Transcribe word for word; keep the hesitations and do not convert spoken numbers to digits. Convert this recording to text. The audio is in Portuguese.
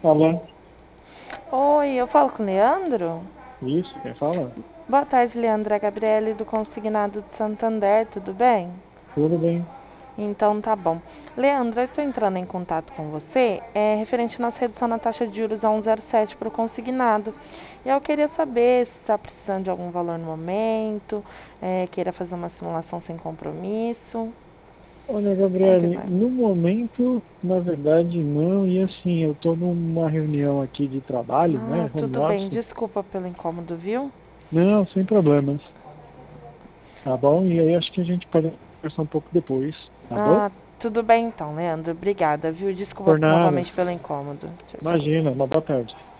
Alô? Oi, eu falo com o Leandro? Isso, quem fala? Boa tarde, Leandro. É a Gabriele do Consignado de Santander, tudo bem? Tudo bem? Então tá bom. Leandro, eu estou entrando em contato com você é, referente à nossa redução na taxa de juros a um vírgula zero sete para o consignado. E eu queria saber se está precisando de algum valor no momento, é, queira fazer uma simulação sem compromisso. Olha, Como que Gabriele, vai? no momento, na verdade, não. E assim, eu estou numa reunião aqui de trabalho, Ah, né? Home tudo bem. office. Desculpa pelo incômodo, viu? Não, sem problemas. Tá bom? E aí acho que a gente pode conversar um pouco depois, tá bom? Ah, tudo bem então, Leandro. Obrigada, viu? Desculpa Por nada. novamente pelo incômodo. Tchau, tchau. Imagina, uma boa tarde.